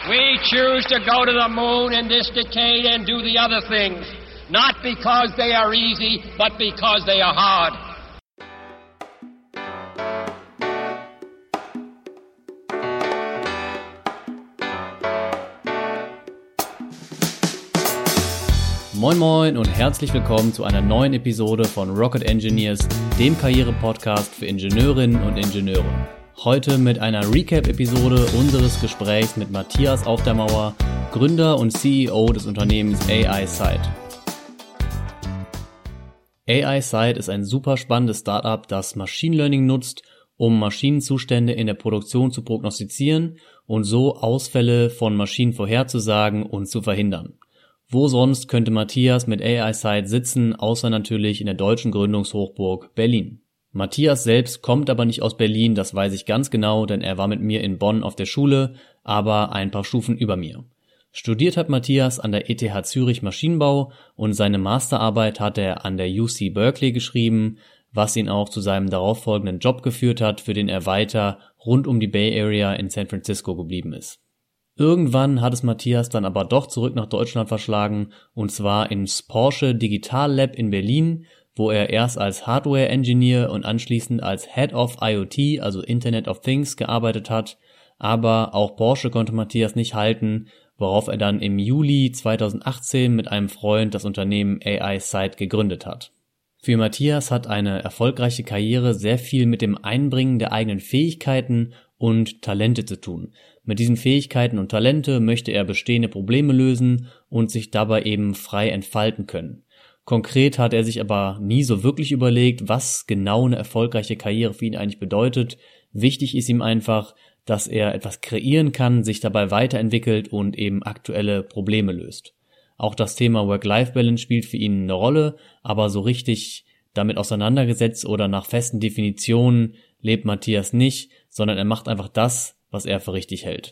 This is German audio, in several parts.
We choose to go to the moon in this decade and do the other things, not because they are easy, but because they are hard. Moin Moin und herzlich willkommen zu einer neuen Episode von Rocket Engineers, dem Karriere-Podcast für Ingenieurinnen und Ingenieure. Heute mit einer Recap-Episode unseres Gesprächs mit Matthias Auf der Mauer, Gründer und CEO des Unternehmens AISight. AISight ist ein super spannendes Startup, das Machine Learning nutzt, um Maschinenzustände in der Produktion zu prognostizieren und so Ausfälle von Maschinen vorherzusagen und zu verhindern. Wo sonst könnte Matthias mit AISight sitzen, außer natürlich in der deutschen Gründungshochburg Berlin. Matthias selbst kommt aber nicht aus Berlin, das weiß ich ganz genau, denn er war mit mir in Bonn auf der Schule, aber ein paar Stufen über mir. Studiert hat Matthias an der ETH Zürich Maschinenbau und seine Masterarbeit hat er an der UC Berkeley geschrieben, was ihn auch zu seinem darauffolgenden Job geführt hat, für den er weiter rund um die Bay Area in San Francisco geblieben ist. Irgendwann hat es Matthias dann aber doch zurück nach Deutschland verschlagen, und zwar ins Porsche Digital Lab in Berlin, wo er erst als Hardware-Engineer und anschließend als Head of IoT, also Internet of Things, gearbeitet hat, aber auch Porsche konnte Matthias nicht halten, worauf er dann im Juli 2018 mit einem Freund das Unternehmen AISight gegründet hat. Für Matthias hat eine erfolgreiche Karriere sehr viel mit dem Einbringen der eigenen Fähigkeiten und Talente zu tun. Mit diesen Fähigkeiten und Talente möchte er bestehende Probleme lösen und sich dabei eben frei entfalten können. Konkret hat er sich aber nie so wirklich überlegt, was genau eine erfolgreiche Karriere für ihn eigentlich bedeutet. Wichtig ist ihm einfach, dass er etwas kreieren kann, sich dabei weiterentwickelt und eben aktuelle Probleme löst. Auch das Thema Work-Life-Balance spielt für ihn eine Rolle, aber so richtig damit auseinandergesetzt oder nach festen Definitionen lebt Matthias nicht, sondern er macht einfach das, was er für richtig hält.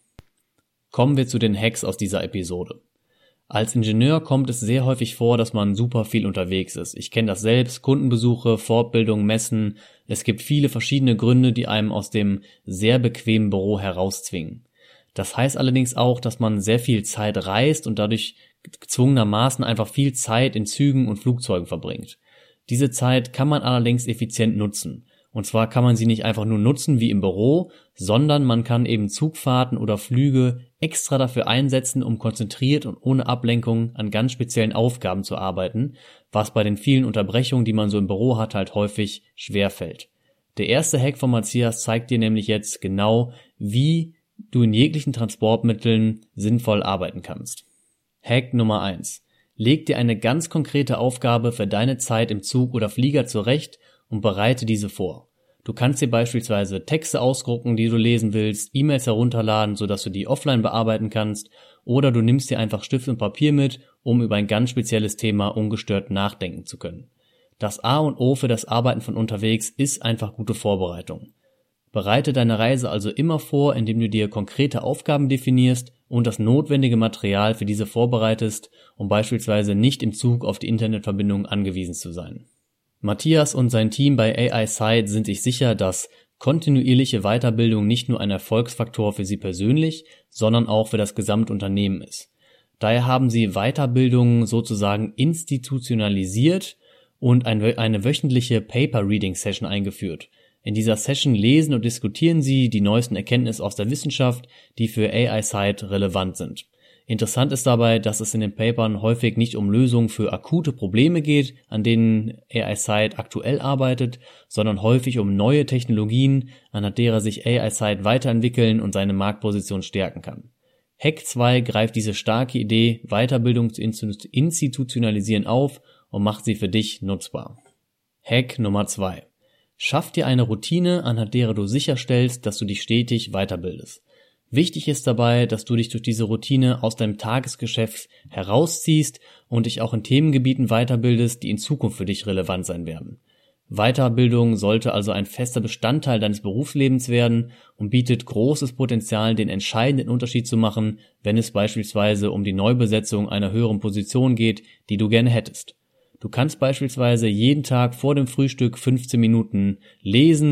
Kommen wir zu den Hacks aus dieser Episode. Als Ingenieur kommt es sehr häufig vor, dass man super viel unterwegs ist. Ich kenne das selbst, Kundenbesuche, Fortbildung, Messen. Es gibt viele verschiedene Gründe, die einem aus dem sehr bequemen Büro herauszwingen. Das heißt allerdings auch, dass man sehr viel Zeit reist und dadurch gezwungenermaßen einfach viel Zeit in Zügen und Flugzeugen verbringt. Diese Zeit kann man allerdings effizient nutzen. Und zwar kann man sie nicht einfach nur nutzen wie im Büro, sondern man kann eben Zugfahrten oder Flüge extra dafür einsetzen, um konzentriert und ohne Ablenkung an ganz speziellen Aufgaben zu arbeiten, was bei den vielen Unterbrechungen, die man so im Büro hat, halt häufig schwerfällt. Der erste Hack von Matthias zeigt dir nämlich jetzt genau, wie du in jeglichen Transportmitteln sinnvoll arbeiten kannst. Hack Nummer 1. Leg dir eine ganz konkrete Aufgabe für deine Zeit im Zug oder Flieger zurecht und bereite diese vor. Du kannst dir beispielsweise Texte ausdrucken, die du lesen willst, E-Mails herunterladen, sodass du die offline bearbeiten kannst, oder du nimmst dir einfach Stift und Papier mit, um über ein ganz spezielles Thema ungestört nachdenken zu können. Das A und O für das Arbeiten von unterwegs ist einfach gute Vorbereitung. Bereite deine Reise also immer vor, indem du dir konkrete Aufgaben definierst und das notwendige Material für diese vorbereitest, um beispielsweise nicht im Zug auf die Internetverbindung angewiesen zu sein. Matthias und sein Team bei AISight sind sich sicher, dass kontinuierliche Weiterbildung nicht nur ein Erfolgsfaktor für sie persönlich, sondern auch für das Gesamtunternehmen ist. Daher haben sie Weiterbildung sozusagen institutionalisiert und eine wöchentliche Paper-Reading-Session eingeführt. In dieser Session lesen und diskutieren sie die neuesten Erkenntnisse aus der Wissenschaft, die für AISight relevant sind. Interessant ist dabei, dass es in den Papern häufig nicht um Lösungen für akute Probleme geht, an denen AISight aktuell arbeitet, sondern häufig um neue Technologien, anhand derer sich AISight weiterentwickeln und seine Marktposition stärken kann. Hack 2 greift diese starke Idee, Weiterbildung zu institutionalisieren auf und macht sie für dich nutzbar. Hack Nummer 2. Schaff dir eine Routine, anhand derer du sicherstellst, dass du dich stetig weiterbildest. Wichtig ist dabei, dass du dich durch diese Routine aus deinem Tagesgeschäft herausziehst und dich auch in Themengebieten weiterbildest, die in Zukunft für dich relevant sein werden. Weiterbildung sollte also ein fester Bestandteil deines Berufslebens werden und bietet großes Potenzial, den entscheidenden Unterschied zu machen, wenn es beispielsweise um die Neubesetzung einer höheren Position geht, die du gerne hättest. Du kannst beispielsweise jeden Tag vor dem Frühstück 15 Minuten lesen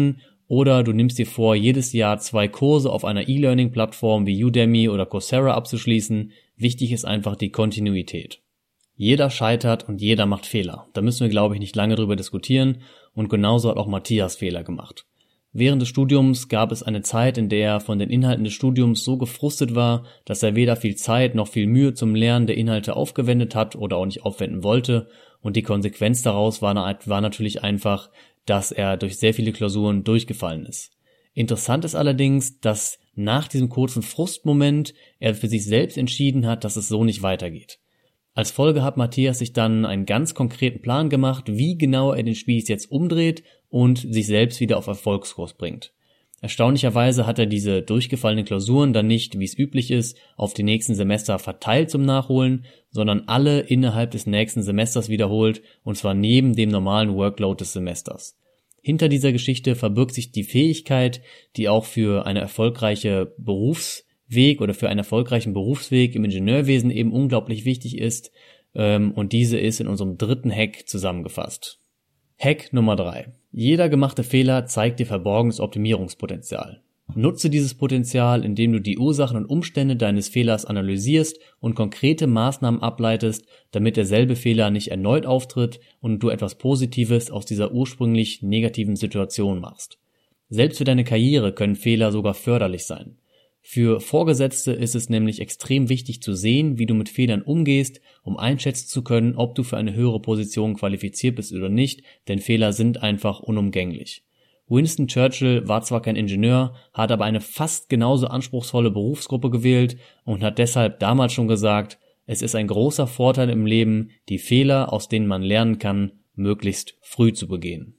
oder du nimmst dir vor, jedes Jahr 2 Kurse auf einer E-Learning-Plattform wie Udemy oder Coursera abzuschließen. Wichtig ist einfach die Kontinuität. Jeder scheitert und jeder macht Fehler. Da müssen wir, glaube ich, nicht lange drüber diskutieren, und genauso hat auch Matthias Fehler gemacht. Während des Studiums gab es eine Zeit, in der er von den Inhalten des Studiums so gefrustet war, dass er weder viel Zeit noch viel Mühe zum Lernen der Inhalte aufgewendet hat oder auch nicht aufwenden wollte, und die Konsequenz daraus war natürlich einfach, dass er durch sehr viele Klausuren durchgefallen ist. Interessant ist allerdings, dass nach diesem kurzen Frustmoment er für sich selbst entschieden hat, dass es so nicht weitergeht. Als Folge hat Matthias sich dann einen ganz konkreten Plan gemacht, wie genau er den Spieß jetzt umdreht und sich selbst wieder auf Erfolgskurs bringt. Erstaunlicherweise hat er diese durchgefallenen Klausuren dann nicht, wie es üblich ist, auf die nächsten Semester verteilt zum Nachholen, sondern alle innerhalb des nächsten Semesters wiederholt, und zwar neben dem normalen Workload des Semesters. Hinter dieser Geschichte verbirgt sich die Fähigkeit, die auch für eine erfolgreiche Berufsweg oder für einen erfolgreichen Berufsweg im Ingenieurwesen eben unglaublich wichtig ist, und diese ist in unserem 3. Hack zusammengefasst. Hack Nummer 3. Jeder gemachte Fehler zeigt dir verborgenes Optimierungspotenzial. Nutze dieses Potenzial, indem du die Ursachen und Umstände deines Fehlers analysierst und konkrete Maßnahmen ableitest, damit derselbe Fehler nicht erneut auftritt und du etwas Positives aus dieser ursprünglich negativen Situation machst. Selbst für deine Karriere können Fehler sogar förderlich sein. Für Vorgesetzte ist es nämlich extrem wichtig zu sehen, wie du mit Fehlern umgehst, um einschätzen zu können, ob du für eine höhere Position qualifiziert bist oder nicht, denn Fehler sind einfach unumgänglich. Winston Churchill war zwar kein Ingenieur, hat aber eine fast genauso anspruchsvolle Berufsgruppe gewählt und hat deshalb damals schon gesagt, es ist ein großer Vorteil im Leben, die Fehler, aus denen man lernen kann, möglichst früh zu begehen.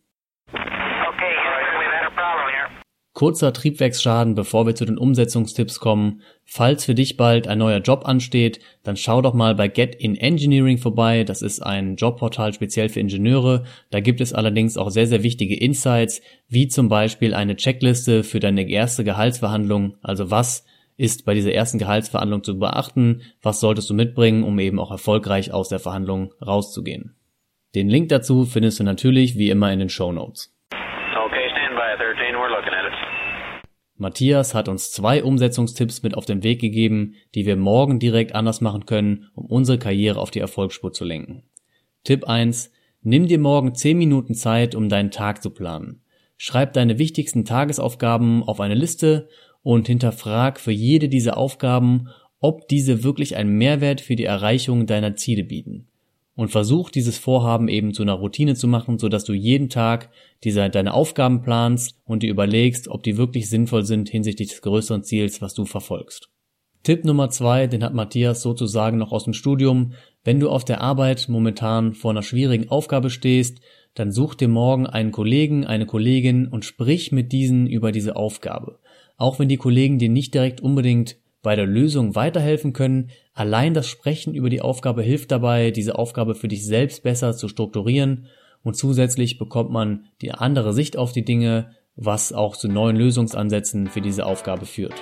Kurzer Triebwerksschaden, bevor wir zu den Umsetzungstipps kommen. Falls für dich bald ein neuer Job ansteht, dann schau doch mal bei Get in Engineering vorbei. Das ist ein Jobportal speziell für Ingenieure. Da gibt es allerdings auch sehr, sehr wichtige Insights, wie zum Beispiel eine Checkliste für deine erste Gehaltsverhandlung. Also was ist bei dieser ersten Gehaltsverhandlung zu beachten? Was solltest du mitbringen, um eben auch erfolgreich aus der Verhandlung rauszugehen? Den Link dazu findest du natürlich wie immer in den Shownotes. Okay, stand by 13, we're looking at it. Matthias hat uns 2 Umsetzungstipps mit auf den Weg gegeben, die wir morgen direkt anders machen können, um unsere Karriere auf die Erfolgsspur zu lenken. Tipp 1. Nimm dir morgen 10 Minuten Zeit, um deinen Tag zu planen. Schreib deine wichtigsten Tagesaufgaben auf eine Liste und hinterfrag für jede dieser Aufgaben, ob diese wirklich einen Mehrwert für die Erreichung deiner Ziele bieten. Und versuch dieses Vorhaben eben zu einer Routine zu machen, sodass du jeden Tag deine Aufgaben planst und dir überlegst, ob die wirklich sinnvoll sind hinsichtlich des größeren Ziels, was du verfolgst. Tipp Nummer 2, den hat Matthias sozusagen noch aus dem Studium. Wenn du auf der Arbeit momentan vor einer schwierigen Aufgabe stehst, dann such dir morgen einen Kollegen, eine Kollegin und sprich mit diesen über diese Aufgabe. Auch wenn die Kollegen dir nicht direkt unbedingt bei der Lösung weiterhelfen können, allein das Sprechen über die Aufgabe hilft dabei, diese Aufgabe für dich selbst besser zu strukturieren, und zusätzlich bekommt man die andere Sicht auf die Dinge, was auch zu neuen Lösungsansätzen für diese Aufgabe führt.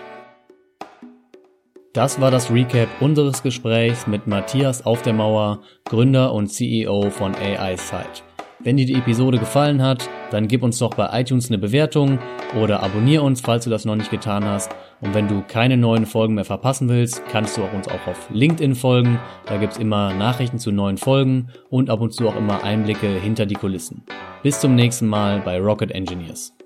Das war das Recap unseres Gesprächs mit Matthias auf der Mauer, Gründer und CEO von AISight. Wenn dir die Episode gefallen hat, dann gib uns doch bei iTunes eine Bewertung oder abonniere uns, falls du das noch nicht getan hast. Und wenn du keine neuen Folgen mehr verpassen willst, kannst du uns auch auf LinkedIn folgen. Da gibt's immer Nachrichten zu neuen Folgen und ab und zu auch immer Einblicke hinter die Kulissen. Bis zum nächsten Mal bei Rocket Engineers.